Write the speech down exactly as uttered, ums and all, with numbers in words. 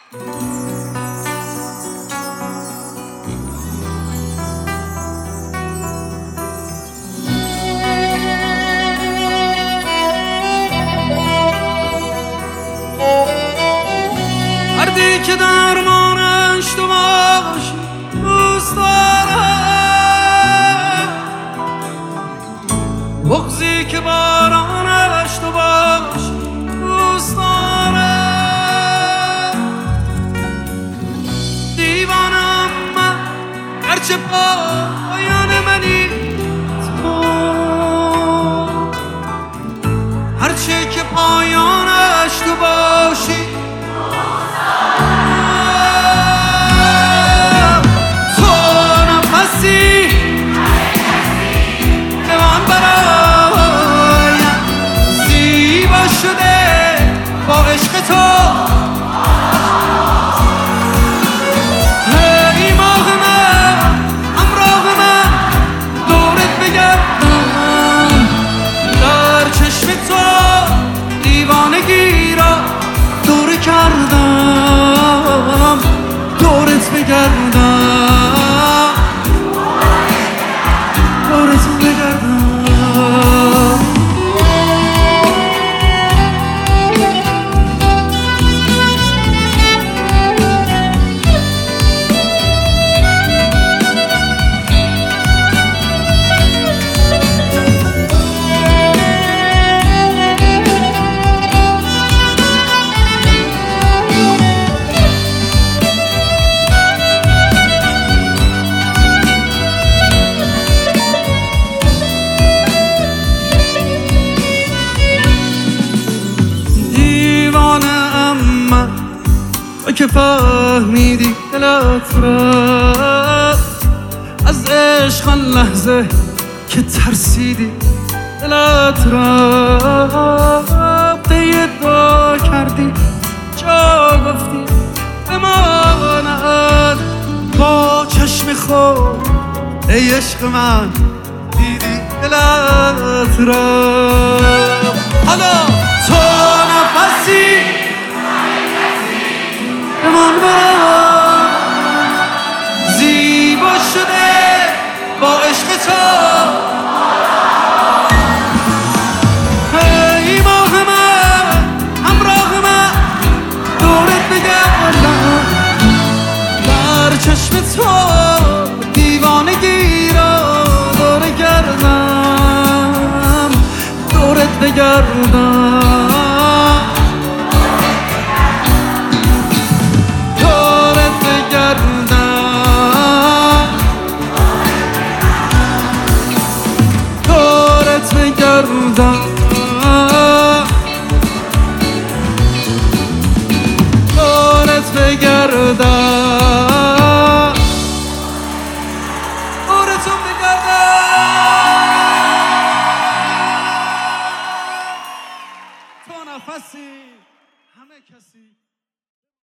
مردی که درمانش تو باشی دوست دارم، بغضی که بارانش تو باشی دوست دارم. دیوانم من هرچه پایان منی تو، هرچه که پایانش تو باشی با عشق تو. ای ماه من همراه من دورت بگردم، در چشم تو دیوانگی را دور کردم، دورت بگردم، دورت بگردم. که فهمیدی دلت را از عشق، آن لحظه که ترسیدی دلت را طی دعا کردی، جا گفتی بماند با چشم خود. ای عشق من دیدی دلت را، حالا تو نفسی من برم، زیبا شده با عشق تو. ای ماه من همراه من دورت بگردم، در چشم تو دیوانگی را دور کردم، دورت بگردم، دورت بگردم.